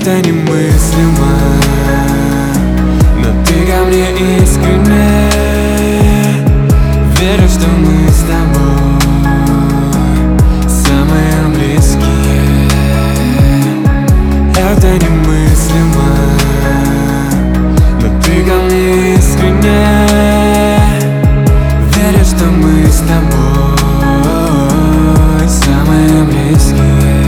Это немыслимо, но ты ко мне искренне. Верю, что мы с тобой самые близкие. Это немыслимо, но ты ко мне искренне. Верю, что мы с тобой самые близкие.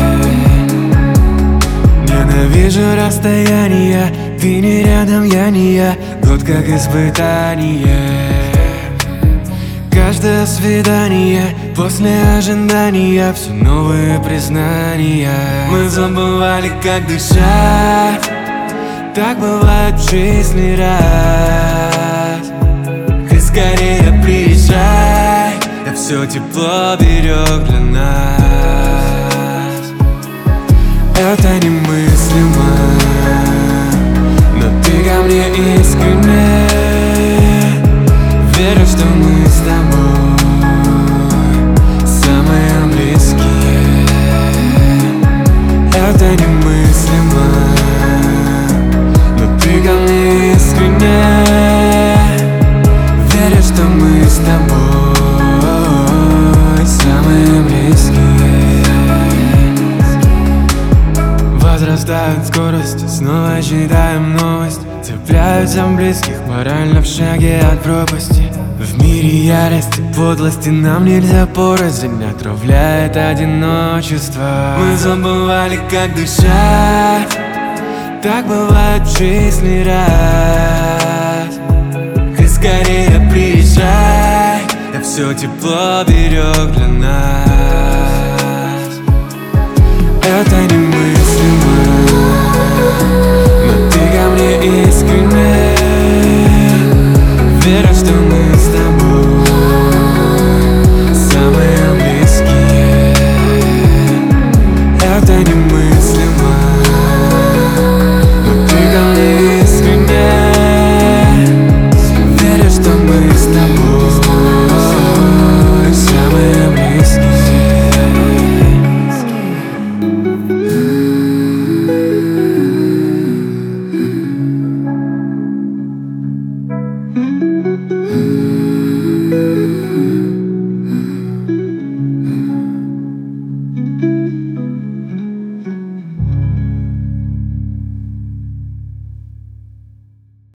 Ненавижу расстояние, ты не рядом, я не я. Год как испытание. Каждое свидание, после ожидания все новые признания. Мы забывали, как дышать. Так бывает в жизни раз. Ты скорее приезжай, я все тепло берег для нас. Это немыслимо, но ты ко мне искренне. Верю, что мы с тобой самые близкие. Это немыслимо, но ты ко мне искренне. Верю, что мы с тобой самые близкие. Возрастает скорость, снова читаем новость. Цепляются близких, морально в шаге от пропасти. В мире ярости, подлости нам нельзя порознь. Отравляет одиночество. Мы забывали, как дышать. Так бывает в жизни раз. Ты скорее приезжай, я все тепло берег для нас. Это немыслимо,